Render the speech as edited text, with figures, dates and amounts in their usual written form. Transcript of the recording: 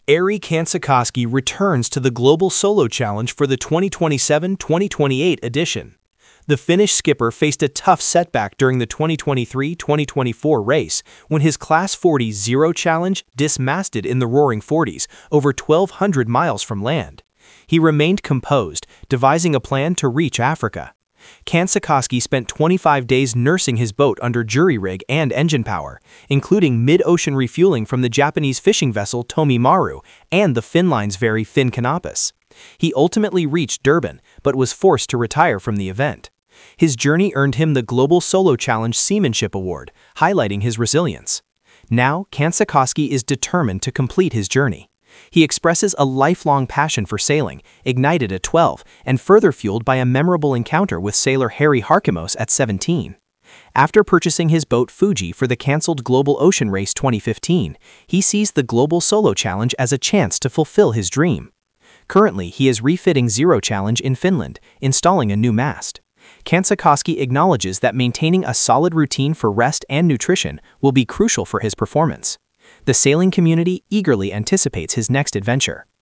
Ari Kansakoski returns to the Global Solo Challenge for the 2027-2028 edition. The Finnish skipper faced a tough setback during the 2023-2024 race when his Class 40 Zero Challenge dismasted in the Roaring Forties over 1,200 miles from land. He remained composed, devising a plan to reach Africa. Kansakoski spent 25 days nursing his boat under jury rig and engine power, including mid-ocean refueling from the Japanese fishing vessel Tomi Maru and the Finnline's very Finn Canopus. He ultimately reached Durban, but was forced to retire from the event. His journey earned him the Global Solo Challenge Seamanship Award, highlighting his resilience. Now, Kansakoski is determined to complete his journey. He expresses a lifelong passion for sailing, ignited at 12, and further fueled by a memorable encounter with sailor Harry Harkimos at 17. After purchasing his boat Fuji for the cancelled Global Ocean Race 2015, he sees the Global Solo Challenge as a chance to fulfill his dream. Currently, he is refitting Zero Challenge in Finland, installing a new mast. Kansakoski acknowledges that maintaining a solid routine for rest and nutrition will be crucial for his performance. The sailing community eagerly anticipates his next adventure.